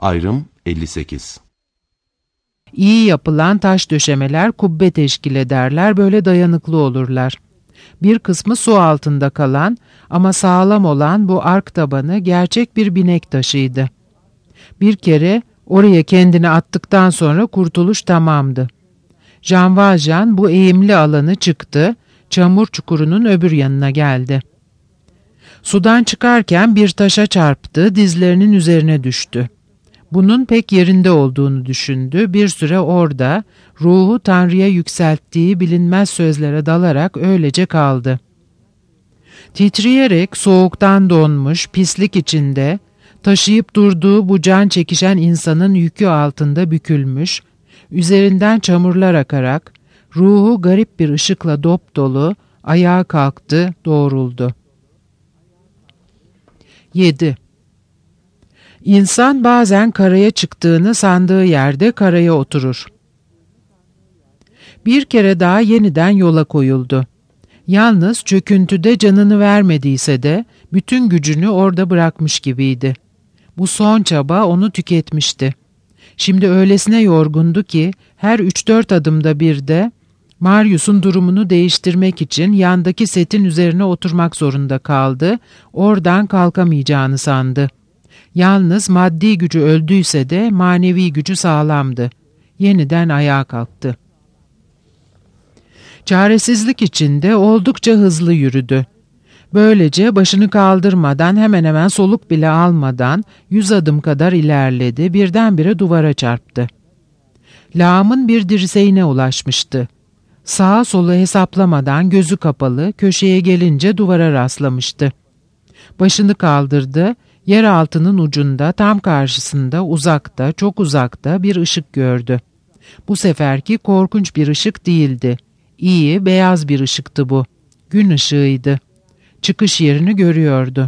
Ayrım 58. İyi yapılan taş döşemeler kubbe teşkil ederler, böyle dayanıklı olurlar. Bir kısmı su altında kalan ama sağlam olan bu ark tabanı gerçek bir binek taşıydı. Bir kere oraya kendini attıktan sonra kurtuluş tamamdı. Jean Valjean bu eğimli alanı çıktı, çamur çukurunun öbür yanına geldi. Sudan çıkarken bir taşa çarptı, dizlerinin üzerine düştü. Bunun pek yerinde olduğunu düşündü. Bir süre orada ruhu Tanrı'ya yükselttiği bilinmez sözlere dalarak öylece kaldı. Titreyerek soğuktan donmuş, pislik içinde, taşıyıp durduğu bu can çekişen insanın yükü altında bükülmüş, üzerinden çamurlar akarak, ruhu garip bir ışıkla dopdolu, ayağa kalktı, doğruldu. 7. İnsan bazen karaya çıktığını sandığı yerde karaya oturur. Bir kere daha yeniden yola koyuldu. Yalnız çöküntüde canını vermediyse de bütün gücünü orada bırakmış gibiydi. Bu son çaba onu tüketmişti. Şimdi öylesine yorgundu ki her 3-4 adımda bir de Marius'un durumunu değiştirmek için yandaki setin üzerine oturmak zorunda kaldı, oradan kalkamayacağını sandı. Yalnız maddi gücü öldüyse de manevi gücü sağlamdı. Yeniden ayağa kalktı. Çaresizlik içinde oldukça hızlı yürüdü. Böylece başını kaldırmadan, hemen hemen soluk bile almadan 100 adım kadar ilerledi, birdenbire duvara çarptı. Lağımın bir dirseğine ulaşmıştı. Sağa solu hesaplamadan gözü kapalı köşeye gelince duvara rastlamıştı. Başını kaldırdı, yer altının ucunda tam karşısında uzakta, çok uzakta bir ışık gördü. Bu seferki korkunç bir ışık değildi. İyi, beyaz bir ışıktı bu. Gün ışığıydı. Çıkış yerini görüyordu.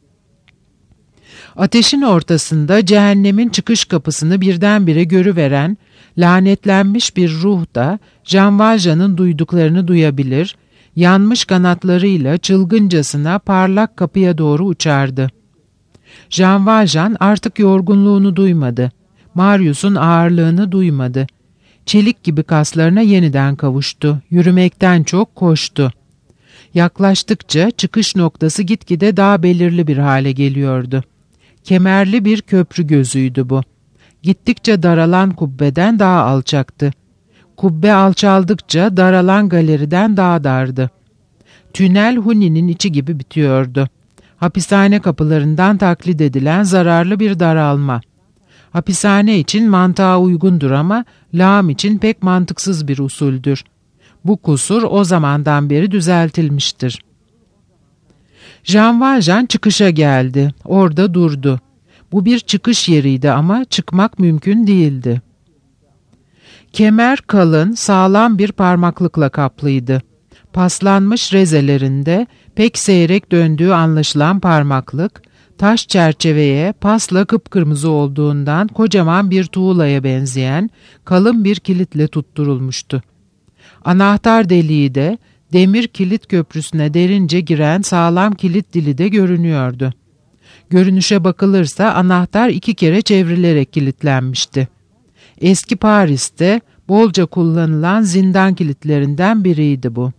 Ateşin ortasında cehennemin çıkış kapısını birdenbire görüveren lanetlenmiş bir ruh da Jean Valjean'ın duyduklarını duyabilir, yanmış kanatlarıyla çılgıncasına parlak kapıya doğru uçardı. Jean Valjean artık yorgunluğunu duymadı. Marius'un ağırlığını duymadı. Çelik gibi kaslarına yeniden kavuştu. Yürümekten çok koştu. Yaklaştıkça çıkış noktası gitgide daha belirli bir hale geliyordu. Kemerli bir köprü gözüydü bu. Gittikçe daralan kubbeden daha alçaktı. Kubbe alçaldıkça daralan galeriden daha dardı. Tünel Huni'nin içi gibi bitiyordu. Hapishane kapılarından taklit edilen zararlı bir daralma. Hapishane için mantığa uygundur ama lağım için pek mantıksız bir usuldür. Bu kusur o zamandan beri düzeltilmiştir. Jean Valjean çıkışa geldi. Orada durdu. Bu bir çıkış yeriydi ama çıkmak mümkün değildi. Kemer kalın, sağlam bir parmaklıkla kaplıydı. Paslanmış rezelerinde pek seyrek döndüğü anlaşılan parmaklık, taş çerçeveye pasla kıpkırmızı olduğundan kocaman bir tuğlaya benzeyen kalın bir kilitle tutturulmuştu. Anahtar deliği de demir kilit köprüsüne derince giren sağlam kilit dili de görünüyordu. Görünüşe bakılırsa anahtar 2 kere çevrilerek kilitlenmişti. Eski Paris'te bolca kullanılan zindan kilitlerinden biriydi bu.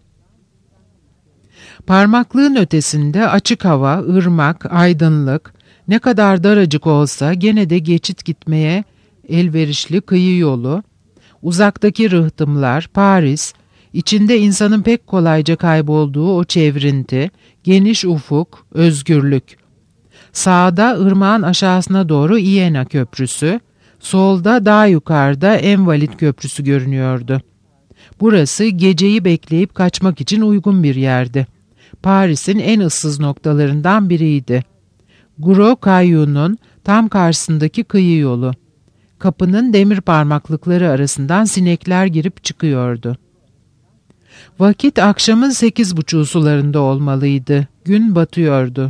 Parmaklığın ötesinde açık hava, ırmak, aydınlık, ne kadar daracık olsa gene de geçit gitmeye elverişli kıyı yolu, uzaktaki rıhtımlar, Paris, içinde insanın pek kolayca kaybolduğu o çevrinti, geniş ufuk, özgürlük. Sağda ırmağın aşağısına doğru İyena Köprüsü, solda daha yukarıda Envalit Köprüsü görünüyordu. Burası geceyi bekleyip kaçmak için uygun bir yerdi. Paris'in en ıssız noktalarından biriydi. Gros Caillou'nun tam karşısındaki kıyı yolu. Kapının demir parmaklıkları arasından sinekler girip çıkıyordu. Vakit akşamın 8:30 sularında olmalıydı. Gün batıyordu.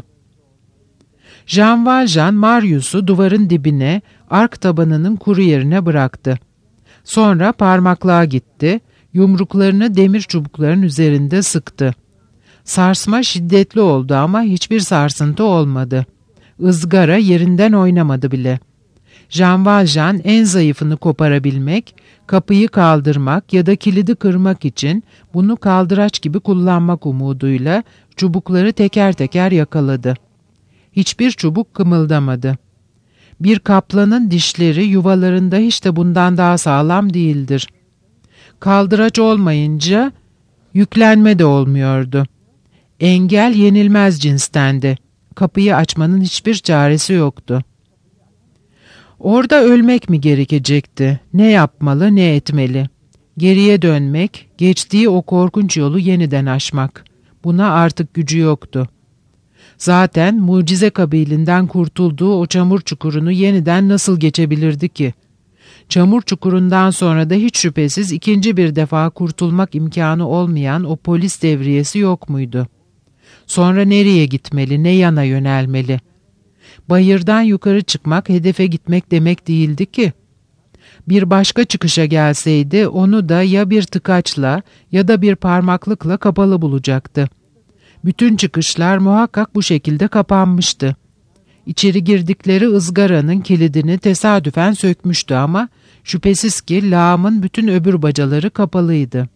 Jean Valjean Marius'u duvarın dibine, ark tabanının kuru yerine bıraktı. Sonra parmaklığa gitti, yumruklarını demir çubukların üzerinde sıktı. Sarsma şiddetli oldu ama hiçbir sarsıntı olmadı. Izgara yerinden oynamadı bile. Jean Valjean en zayıfını koparabilmek, kapıyı kaldırmak ya da kilidi kırmak için bunu kaldıraç gibi kullanmak umuduyla çubukları teker teker yakaladı. Hiçbir çubuk kımıldamadı. Bir kaplanın dişleri yuvalarında hiç de bundan daha sağlam değildir. Kaldıraç olmayınca yüklenme de olmuyordu. Engel yenilmez cinstendi. Kapıyı açmanın hiçbir çaresi yoktu. Orada ölmek mi gerekecekti? Ne yapmalı, ne etmeli? Geriye dönmek, geçtiği o korkunç yolu yeniden aşmak. Buna artık gücü yoktu. Zaten mucize kabilinden kurtulduğu o çamur çukurunu yeniden nasıl geçebilirdi ki? Çamur çukurundan sonra da hiç şüphesiz ikinci bir defa kurtulmak imkanı olmayan o polis devriyesi yok muydu? Sonra nereye gitmeli, ne yana yönelmeli? Bayırdan yukarı çıkmak, hedefe gitmek demek değildi ki. Bir başka çıkışa gelseydi onu da ya bir tıkaçla ya da bir parmaklıkla kapalı bulacaktı. Bütün çıkışlar muhakkak bu şekilde kapanmıştı. İçeri girdikleri ızgaranın kilidini tesadüfen sökmüştü ama şüphesiz ki lağımın bütün öbür bacaları kapalıydı.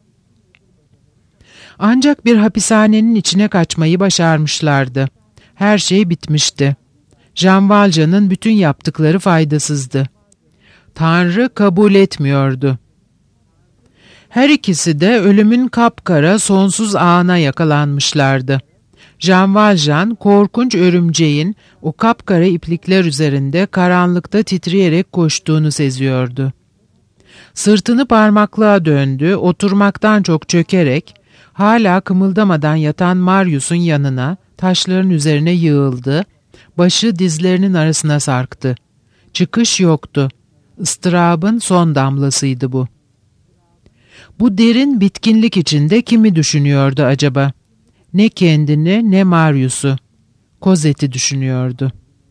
Ancak bir hapishanenin içine kaçmayı başarmışlardı. Her şey bitmişti. Jean Valjean'ın bütün yaptıkları faydasızdı. Tanrı kabul etmiyordu. Her ikisi de ölümün kapkara sonsuz ağına yakalanmışlardı. Jean Valjean, korkunç örümceğin o kapkara iplikler üzerinde karanlıkta titreyerek koştuğunu seziyordu. Sırtını parmaklığa döndü, oturmaktan çok çökerek, hala kımıldamadan yatan Marius'un yanına, taşların üzerine yığıldı, başı dizlerinin arasına sarktı. Çıkış yoktu. Istırabın son damlasıydı bu. Bu derin bitkinlik içinde kimi düşünüyordu acaba? Ne kendini ne Marius'u. Cosette'i düşünüyordu.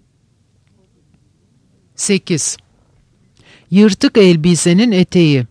8. Yırtık elbisenin eteği.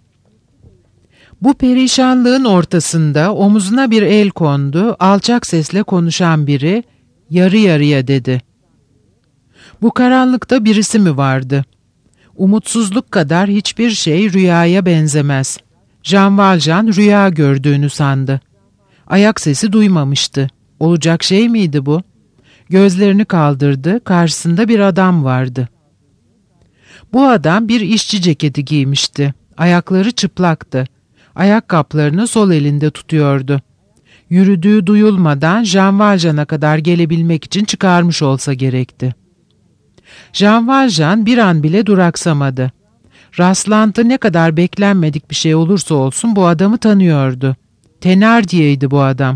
Bu perişanlığın ortasında omuzuna bir el kondu, alçak sesle konuşan biri, yarı yarıya dedi. Bu karanlıkta birisi mi vardı? Umutsuzluk kadar hiçbir şey rüyaya benzemez. Jean Valjean rüya gördüğünü sandı. Ayak sesi duymamıştı. Olacak şey miydi bu? Gözlerini kaldırdı, karşısında bir adam vardı. Bu adam bir işçi ceketi giymişti. Ayakları çıplaktı. Ayakkabılarını sol elinde tutuyordu. Yürüdüğü duyulmadan Jean Valjean'a kadar gelebilmek için çıkarmış olsa gerekti. Jean Valjean bir an bile duraksamadı. Rastlantı ne kadar beklenmedik bir şey olursa olsun bu adamı tanıyordu. Thénardier'ydi bu adam.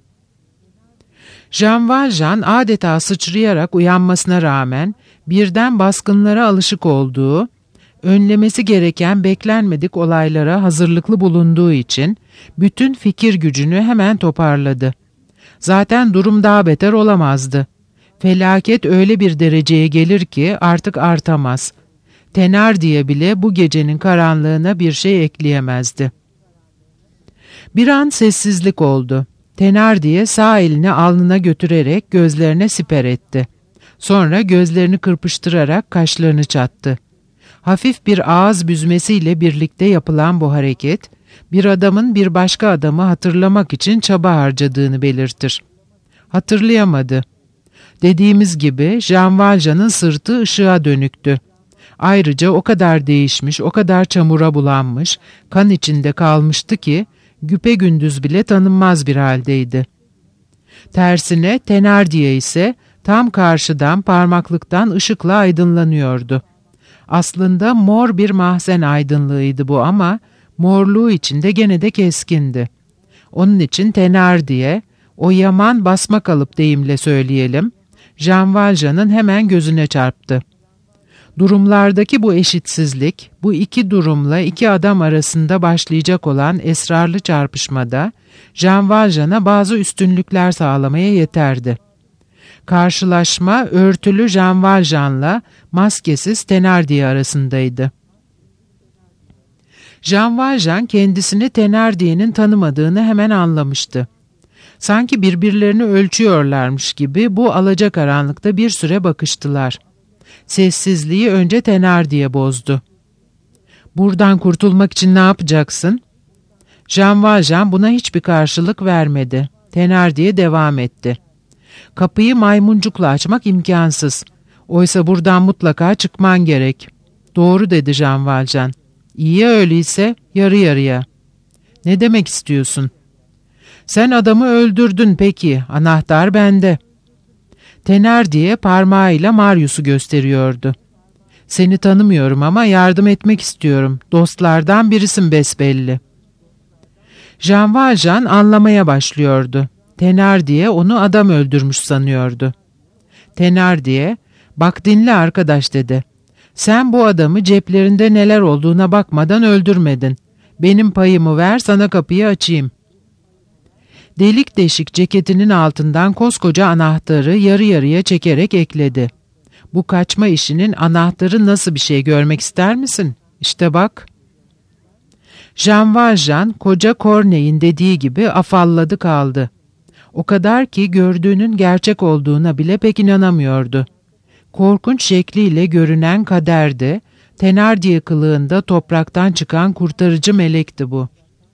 Jean Valjean adeta sıçrayarak uyanmasına rağmen birden baskınlara alışık olduğu, önlemesi gereken beklenmedik olaylara hazırlıklı bulunduğu için bütün fikir gücünü hemen toparladı. Zaten durum daha beter olamazdı. Felaket öyle bir dereceye gelir ki artık artamaz. Thénardier bile bu gecenin karanlığına bir şey ekleyemezdi. Bir an sessizlik oldu. Thénardier sağ elini alnına götürerek gözlerine siper etti. Sonra gözlerini kırpıştırarak kaşlarını çattı. Hafif bir ağız büzmesiyle birlikte yapılan bu hareket, bir adamın bir başka adamı hatırlamak için çaba harcadığını belirtir. Hatırlayamadı. Dediğimiz gibi Jean Valjean'ın sırtı ışığa dönüktü. Ayrıca o kadar değişmiş, o kadar çamura bulanmış, kan içinde kalmıştı ki güpegündüz bile tanınmaz bir haldeydi. Tersine Thénardier ise tam karşıdan parmaklıktan ışıkla aydınlanıyordu. Aslında mor bir mahzen aydınlığıydı bu ama morluğu içinde gene de keskindi. Onun için Thénardier, o yaman basma kalıp deyimle söyleyelim, Jean Valjean'ın hemen gözüne çarptı. Durumlardaki bu eşitsizlik, bu iki durumla iki adam arasında başlayacak olan esrarlı çarpışmada Jean Valjean'a bazı üstünlükler sağlamaya yeterdi. Karşılaşma örtülü Jean Valjean'la maskesiz Thénardier arasındaydı. Jean Valjean kendisini Thénardier'in tanımadığını hemen anlamıştı. Sanki birbirlerini ölçüyorlarmış gibi bu alacakaranlıkta bir süre bakıştılar. Sessizliği önce Thenardier bozdu. "Buradan kurtulmak için ne yapacaksın?" Jean Valjean buna hiçbir karşılık vermedi. Thenardier devam etti. "Kapıyı maymuncukla açmak imkansız. Oysa buradan mutlaka çıkman gerek." "Doğru," dedi Jean Valjean. "İyi öyleyse yarı yarıya." "Ne demek istiyorsun?" "Sen adamı öldürdün peki. Anahtar bende." Thenardier parmağıyla Marius'u gösteriyordu. "Seni tanımıyorum ama yardım etmek istiyorum. Dostlardan birisin besbelli." Jean Valjean anlamaya başlıyordu. Thenardier onu adam öldürmüş sanıyordu. Thenardier, "Bak dinle arkadaş," dedi. "Sen bu adamı ceplerinde neler olduğuna bakmadan öldürmedin. Benim payımı ver, sana kapıyı açayım." Delik deşik ceketinin altından koskoca anahtarı yarı yarıya çekerek ekledi. "Bu kaçma işinin anahtarı nasıl bir şey görmek ister misin? İşte bak." Jean Valjean koca Corneille'in dediği gibi afalladı kaldı. O kadar ki gördüğünün gerçek olduğuna bile pek inanamıyordu. Korkunç şekliyle görünen kaderdi, Thenardier kılığında topraktan çıkan kurtarıcı melekti bu.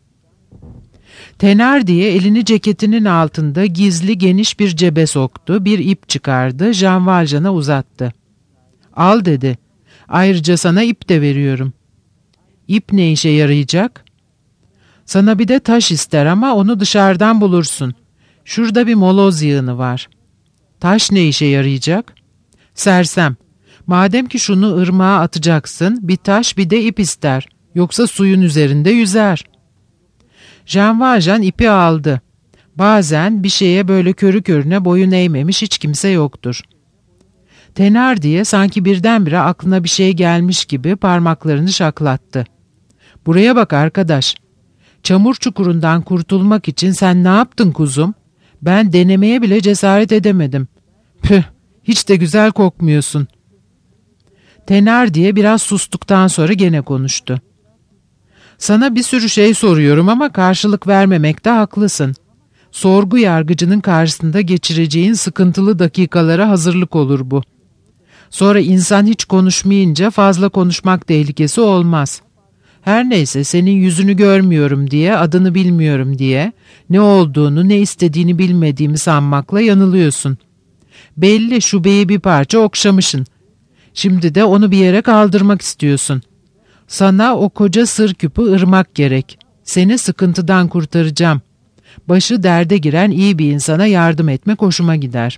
Thenardier elini ceketinin altında gizli geniş bir cebe soktu, bir ip çıkardı, Jean Valjean'a uzattı. "Al," dedi. "Ayrıca sana ip de veriyorum." "İp ne işe yarayacak?" "Sana bir de taş ister ama onu dışarıdan bulursun. Şurada bir moloz yığını var." "Taş ne işe yarayacak?" "Sersem, madem ki şunu ırmağa atacaksın, bir taş bir de ip ister. Yoksa suyun üzerinde yüzer." Jean Valjean ipi aldı. Bazen bir şeye böyle körü körüne boyun eğmemiş hiç kimse yoktur. Thenardier sanki birdenbire aklına bir şey gelmiş gibi parmaklarını şaklattı. "Buraya bak arkadaş. Çamur çukurundan kurtulmak için sen ne yaptın kuzum? Ben denemeye bile cesaret edemedim. Püh, hiç de güzel kokmuyorsun." Thenardier biraz sustuktan sonra gene konuştu. "Sana bir sürü şey soruyorum ama karşılık vermemekte haklısın. Sorgu yargıcının karşısında geçireceğin sıkıntılı dakikalara hazırlık olur bu. Sonra insan hiç konuşmayınca fazla konuşmak tehlikesi olmaz. Her neyse, senin yüzünü görmüyorum diye, adını bilmiyorum diye, ne olduğunu, ne istediğini bilmediğimi sanmakla yanılıyorsun. Belli, şu beyi bir parça okşamışsın. Şimdi de onu bir yere kaldırmak istiyorsun. Sana o koca sır küpü ırmak gerek. Seni sıkıntıdan kurtaracağım. Başı derde giren iyi bir insana yardım etmek hoşuma gider."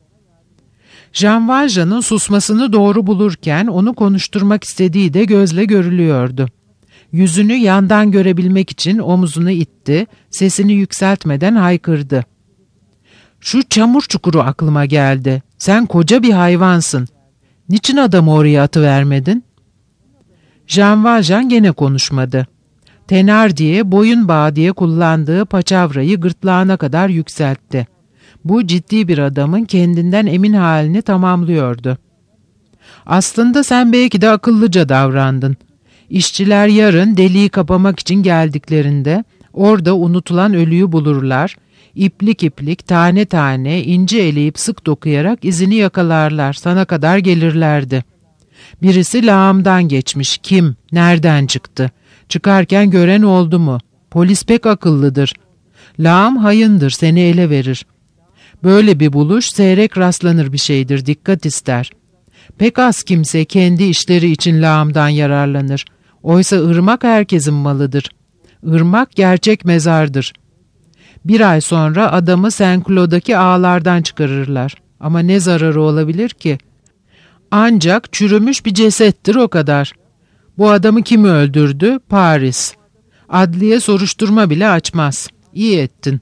Jean Valjean'ın susmasını doğru bulurken onu konuşturmak istediği de gözle görülüyordu. Yüzünü yandan görebilmek için omuzunu itti, sesini yükseltmeden haykırdı. "Şu çamur çukuru aklıma geldi. Sen koca bir hayvansın. Niçin adamı oraya atıvermedin?" Jean Valjean gene konuşmadı. Thenardier boyun bağı diye kullandığı paçavrayı gırtlağına kadar yükseltti. Bu ciddi bir adamın kendinden emin halini tamamlıyordu. "Aslında sen belki de akıllıca davrandın. İşçiler yarın deliği kapamak için geldiklerinde orada unutulan ölüyü bulurlar, iplik iplik, tane tane, ince eleyip sık dokuyarak izini yakalarlar, sana kadar gelirlerdi. Birisi lağımdan geçmiş, kim, nereden çıktı? Çıkarken gören oldu mu? Polis pek akıllıdır. Lağım hayındır, seni ele verir. Böyle bir buluş seyrek rastlanır bir şeydir, dikkat ister. Pek az kimse kendi işleri için lağımdan yararlanır. Oysa ırmak herkesin malıdır. Irmak gerçek mezardır. Bir ay sonra adamı Saint-Cloud'daki ağlardan çıkarırlar. Ama ne zararı olabilir ki? Ancak çürümüş bir cesettir, o kadar. Bu adamı kim öldürdü? Paris. Adliye soruşturma bile açmaz. İyi ettin."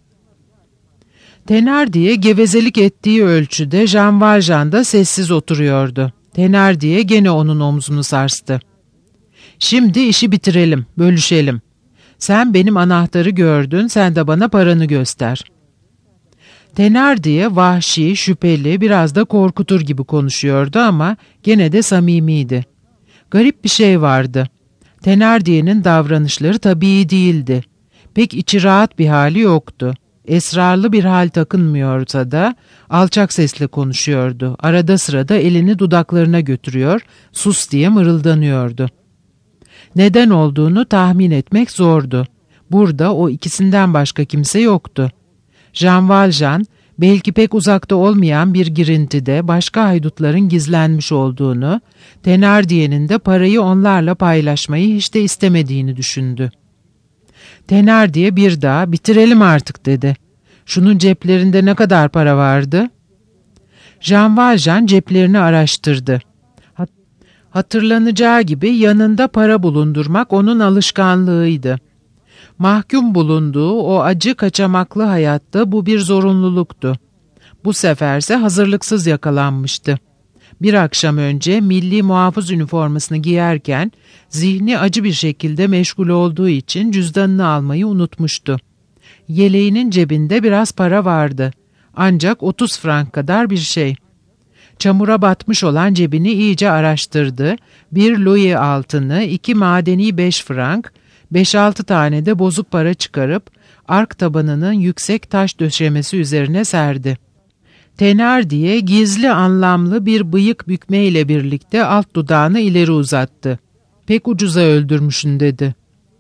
Thenardier gevezelik ettiği ölçüde Jean Valjean da sessiz oturuyordu. Thenardier gene onun omzunu sarstı. "Şimdi işi bitirelim, bölüşelim. Sen benim anahtarı gördün, sen de bana paranı göster." Thenardier vahşi, şüpheli, biraz da korkutur gibi konuşuyordu ama gene de samimiydi. Garip bir şey vardı. Thenardier'in davranışları tabii değildi. Pek içi rahat bir hali yoktu. Esrarlı bir hal takınmıyorsa da alçak sesle konuşuyordu. Arada sırada elini dudaklarına götürüyor, sus diye mırıldanıyordu. Neden olduğunu tahmin etmek zordu. Burada o ikisinden başka kimse yoktu. Jean Valjean, belki pek uzakta olmayan bir girintide başka haydutların gizlenmiş olduğunu, Thénardier'in de parayı onlarla paylaşmayı hiç de istemediğini düşündü. Thénardier bir daha "Bitirelim artık" dedi. "Şunun ceplerinde ne kadar para vardı?" Jean Valjean ceplerini araştırdı. Hatırlanacağı gibi yanında para bulundurmak onun alışkanlığıydı. Mahkum bulunduğu o acı kaçamaklı hayatta bu bir zorunluluktu. Bu seferse hazırlıksız yakalanmıştı. Bir akşam önce milli muhafız üniformasını giyerken zihni acı bir şekilde meşgul olduğu için cüzdanını almayı unutmuştu. Yeleğinin cebinde biraz para vardı. Ancak 30 frank kadar bir şey. Çamura batmış olan cebini iyice araştırdı. 1 louis altını, 2 madeni 5 frank, 5-6 tane de bozuk para çıkarıp ark tabanının yüksek taş döşemesi üzerine serdi. Thénardier gizli anlamlı bir bıyık bükmeyle birlikte alt dudağını ileri uzattı. "Pek ucuza öldürmüşsün" dedi.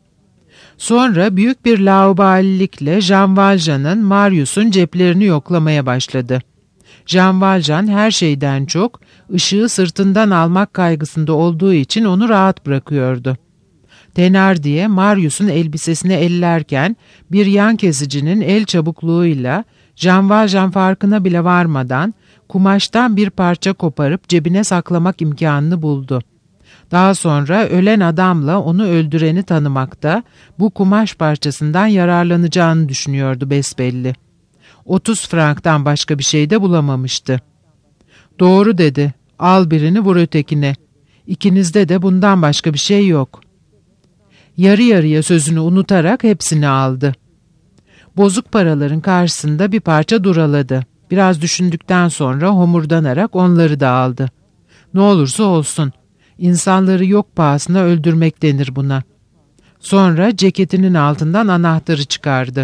Sonra büyük bir laubalilikle Jean Valjean'ın Marius'un ceplerini yoklamaya başladı. Jean Valjean her şeyden çok ışığı sırtından almak kaygısında olduğu için onu rahat bırakıyordu. Thénardier, Marius'un elbisesini ellerken bir yan kesicinin el çabukluğuyla Jean Valjean farkına bile varmadan kumaştan bir parça koparıp cebine saklamak imkanını buldu. Daha sonra ölen adamla onu öldüreni tanımakta bu kumaş parçasından yararlanacağını düşünüyordu besbelli. 30 franktan başka bir şey de bulamamıştı. "Doğru" dedi. "Al birini vur ötekine. İkinizde de bundan başka bir şey yok." Yarı yarıya sözünü unutarak hepsini aldı. Bozuk paraların karşısında bir parça duraladı. Biraz düşündükten sonra homurdanarak onları da aldı. "Ne olursa olsun. İnsanları yok pahasına öldürmek denir buna." Sonra ceketinin altından anahtarı çıkardı.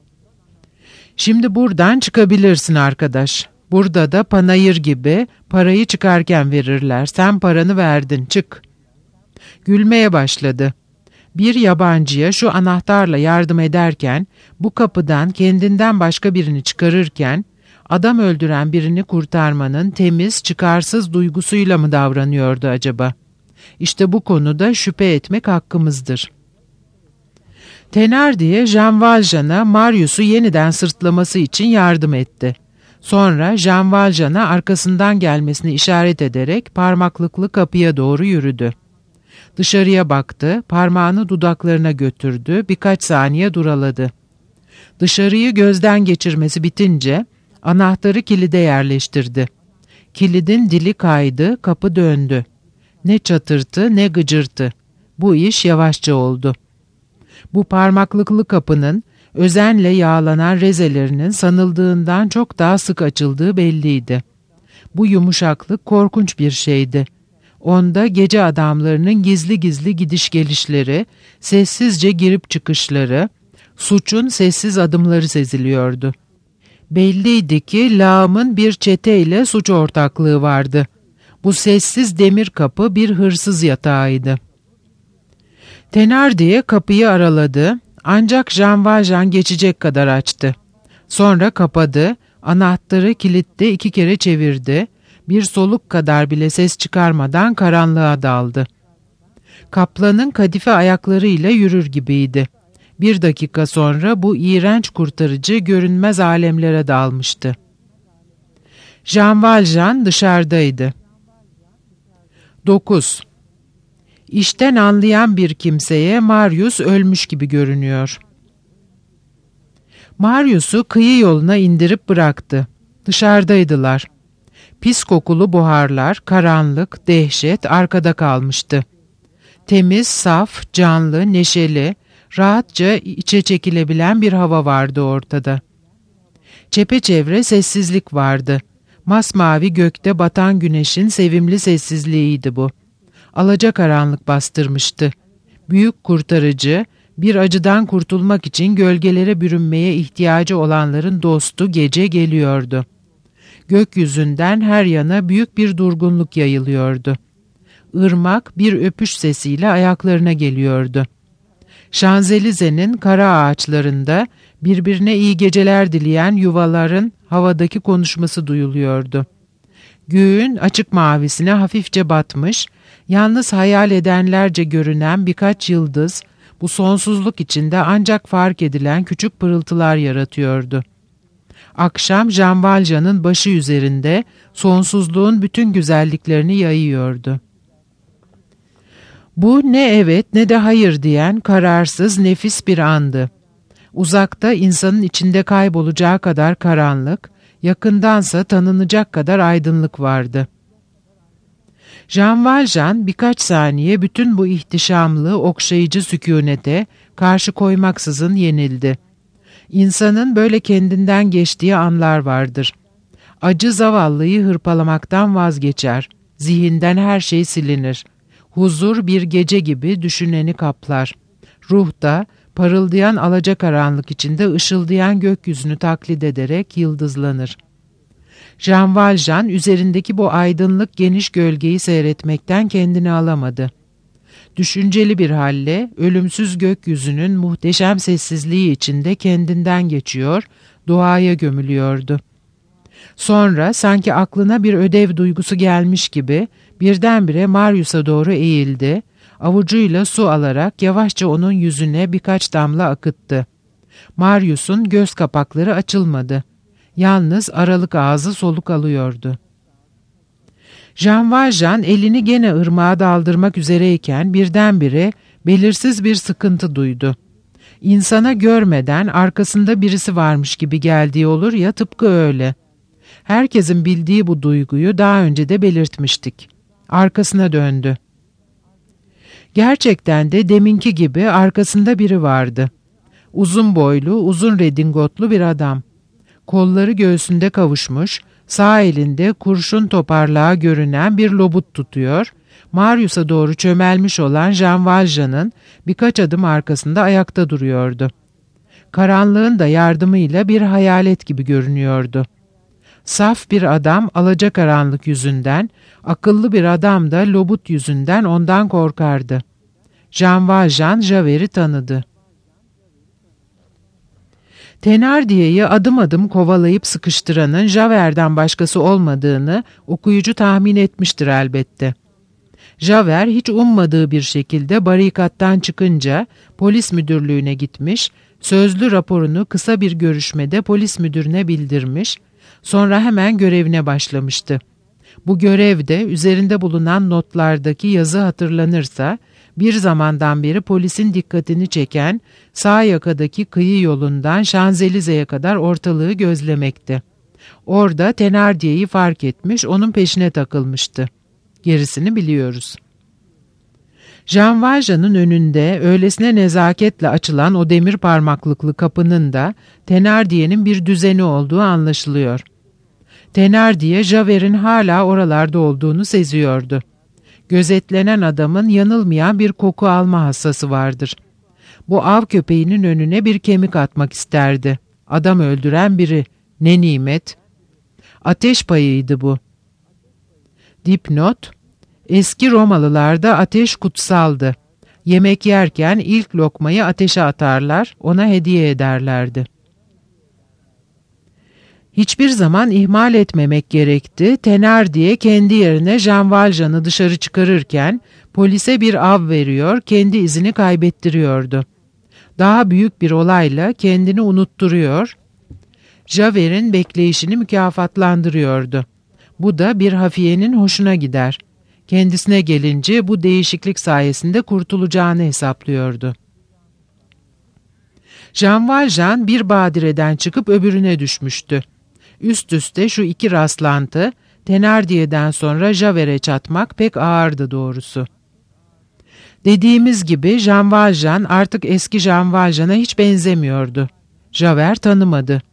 "Şimdi buradan çıkabilirsin arkadaş. Burada da panayır gibi parayı çıkarken verirler. Sen paranı verdin, çık." Gülmeye başladı. Bir yabancıya şu anahtarla yardım ederken, bu kapıdan kendinden başka birini çıkarırken, adam öldüren birini kurtarmanın temiz, çıkarsız duygusuyla mı davranıyordu acaba? İşte bu konuda şüphe etmek hakkımızdır. Thénardier, Jean Valjean'a Marius'u yeniden sırtlaması için yardım etti. Sonra Jean Valjean'a arkasından gelmesini işaret ederek parmaklıklı kapıya doğru yürüdü. Dışarıya baktı, parmağını dudaklarına götürdü, birkaç saniye duraladı. Dışarıyı gözden geçirmesi bitince anahtarı kilide yerleştirdi. Kilidin dili kaydı, kapı döndü. Ne çatırtı ne gıcırtı. Bu iş yavaşça oldu. Bu parmaklıklı kapının özenle yağlanan rezelerinin sanıldığından çok daha sık açıldığı belliydi. Bu yumuşaklık korkunç bir şeydi. Onda gece adamlarının gizli gizli gidiş gelişleri, sessizce girip çıkışları, suçun sessiz adımları seziliyordu. Belliydi ki lağımın bir çeteyle suç ortaklığı vardı. Bu sessiz demir kapı bir hırsız yatağıydı. Thénardier kapıyı araladı, ancak Jean Valjean geçecek kadar açtı. Sonra kapadı, anahtarı kilitte 2 kere çevirdi, bir soluk kadar bile ses çıkarmadan karanlığa daldı. Kaplanın kadife ayaklarıyla yürür gibiydi. 1 dakika sonra bu iğrenç kurtarıcı görünmez alemlere dalmıştı. Jean Valjean dışarıdaydı. 9. İşten anlayan bir kimseye Marius ölmüş gibi görünüyor. Marius'u kıyı yoluna indirip bıraktı. Dışarıdaydılar. Pis kokulu buharlar, karanlık, dehşet arkada kalmıştı. Temiz, saf, canlı, neşeli, rahatça içe çekilebilen bir hava vardı ortada. Çepeçevre sessizlik vardı. Masmavi gökte batan güneşin sevimli sessizliğiydi bu. Alacakaranlık bastırmıştı. Büyük kurtarıcı Bir acıdan kurtulmak için gölgelere bürünmeye ihtiyacı olanların dostu gece geliyordu. Gökyüzünden her yana büyük bir durgunluk yayılıyordu. Irmak bir öpüş sesiyle ayaklarına geliyordu. Şanzelize'nin kara ağaçlarında birbirine iyi geceler dileyen yuvaların havadaki konuşması duyuluyordu. Göğün açık mavisine hafifçe batmış, yalnız hayal edenlerce görünen birkaç yıldız, bu sonsuzluk içinde ancak fark edilen küçük pırıltılar yaratıyordu. Akşam Jean Valjean'ın başı üzerinde sonsuzluğun bütün güzelliklerini yayıyordu. Bu ne evet ne de hayır diyen kararsız, nefis bir andı. Uzakta insanın içinde kaybolacağı kadar karanlık, yakındansa tanınacak kadar aydınlık vardı. Jean Valjean birkaç saniye bütün bu ihtişamlı, okşayıcı sükûnete karşı koymaksızın yenildi. İnsanın böyle kendinden geçtiği anlar vardır. Acı zavallıyı hırpalamaktan vazgeçer. Zihinden her şey silinir. Huzur bir gece gibi düşüneni kaplar. Ruh da parıldayan alacakaranlık içinde ışıldayan gökyüzünü taklit ederek yıldızlanır. Jean Valjean üzerindeki bu aydınlık geniş gölgeyi seyretmekten kendini alamadı. Düşünceli bir halle ölümsüz gökyüzünün muhteşem sessizliği içinde kendinden geçiyor, doğaya gömülüyordu. Sonra sanki aklına bir ödev duygusu gelmiş gibi birdenbire Marius'a doğru eğildi, avucuyla su alarak yavaşça onun yüzüne birkaç damla akıttı. Marius'un göz kapakları açılmadı. Yalnız aralık ağzı soluk alıyordu. Jean Valjean elini gene ırmağa daldırmak üzereyken birdenbire belirsiz bir sıkıntı duydu. İnsana görmeden arkasında birisi varmış gibi geldiği olur ya, tıpkı öyle. Herkesin bildiği bu duyguyu daha önce de belirtmiştik. Arkasına döndü. Gerçekten de deminki gibi arkasında biri vardı. Uzun boylu, uzun redingotlu bir adam. Kolları göğsünde kavuşmuş, sağ elinde kurşun toparlağı görünen bir lobut tutuyor, Marius'a doğru çömelmiş olan Jean Valjean'ın birkaç adım arkasında ayakta duruyordu. Karanlığın da yardımıyla bir hayalet gibi görünüyordu. Saf bir adam alacakaranlık yüzünden, akıllı bir adam da lobut yüzünden ondan korkardı. Jean Valjean Javert'i tanıdı. Thénardier'i adım adım kovalayıp sıkıştıranın Javert'den başkası olmadığını okuyucu tahmin etmiştir elbette. Javert hiç ummadığı bir şekilde barikattan çıkınca polis müdürlüğüne gitmiş, sözlü raporunu kısa bir görüşmede polis müdürüne bildirmiş, sonra hemen görevine başlamıştı. Bu görevde üzerinde bulunan notlardaki yazı hatırlanırsa, bir zamandan beri polisin dikkatini çeken sağ yakadaki kıyı yolundan Şanzelize'ye kadar ortalığı gözlemekti. Orada Thénardier'i fark etmiş, onun peşine takılmıştı. Gerisini biliyoruz. Jean Valjean'ın önünde öylesine nezaketle açılan o demir parmaklıklı kapının da Thénardier'in bir düzeni olduğu anlaşılıyor. Thénardier, Javert'in hala oralarda olduğunu seziyordu. Gözetlenen adamın yanılmayan bir koku alma hassası vardır. Bu av köpeğinin önüne bir kemik atmak isterdi. Adam öldüren biri. Ne nimet. Ateş payıydı bu. Dipnot: eski Romalılarda ateş kutsaldı. Yemek yerken ilk lokmayı ateşe atarlar, ona hediye ederlerdi. Hiçbir zaman ihmal etmemek gerekti. Thénardier kendi yerine Jean Valjean'ı dışarı çıkarırken polise bir av veriyor, kendi izini kaybettiriyordu. Daha büyük bir olayla kendini unutturuyor, Javert'in bekleyişini mükafatlandırıyordu. Bu da bir hafiyenin hoşuna gider. Kendisine gelince bu değişiklik sayesinde kurtulacağını hesaplıyordu. Jean Valjean bir badireden çıkıp öbürüne düşmüştü. Üst üste şu iki rastlantı, Thénardier'den sonra Javert'e çatmak pek ağırdı doğrusu. Dediğimiz gibi Jean Valjean artık eski Jean Valjean'a hiç benzemiyordu. Javert tanımadı.